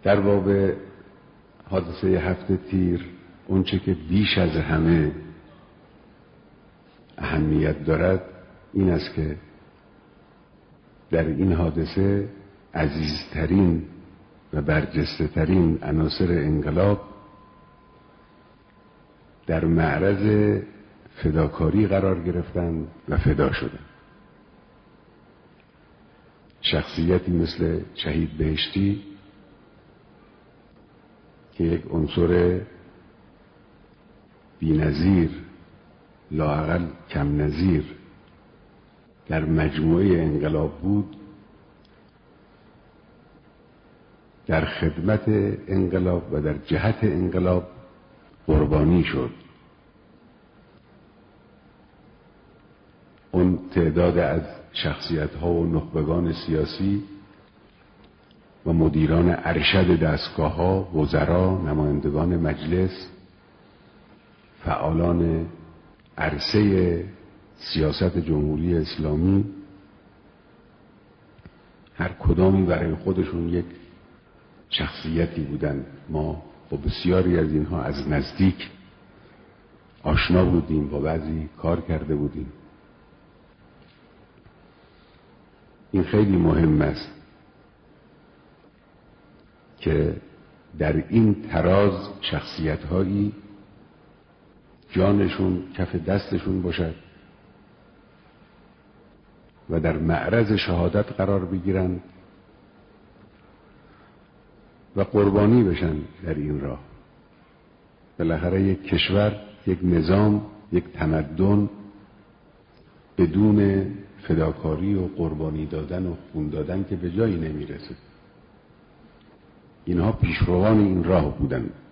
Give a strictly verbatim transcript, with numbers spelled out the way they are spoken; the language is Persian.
در باب حادثه هفت تیر اونچه که بیش از همه اهمیت دارد این است که در این حادثه عزیزترین و برجسته ترین عناصر انقلاب در معرض فداکاری قرار گرفتند و فدا شدند. شخصیتی مثل شهید بهشتی که یک عنصر بی‌نظیر، لااقل کم نظیر در مجموعه انقلاب بود، در خدمت انقلاب و در جهت انقلاب قربانی شد. اون تعداد از شخصیت‌ها و نخبگان سیاسی و مدیران ارشد دستگاه‌ها، وزرا، نمایندگان مجلس، فعالان عرصه سیاست جمهوری اسلامی، هر کدامی برای خودشون یک شخصیتی بودند. ما با بسیاری از اینها از نزدیک آشنا بودیم، با بعضی کار کرده بودیم. این خیلی مهم است که در این تراز شخصیت‌هایی جانشون کف دستشون باشد و در معرض شهادت قرار بگیرند و قربانی بشن در این راه. بالاخره یک کشور، یک نظام، یک تمدن بدون فداکاری و قربانی دادن و خون دادن که به جایی نمیرسه. اینها پیشروان این راه بودند.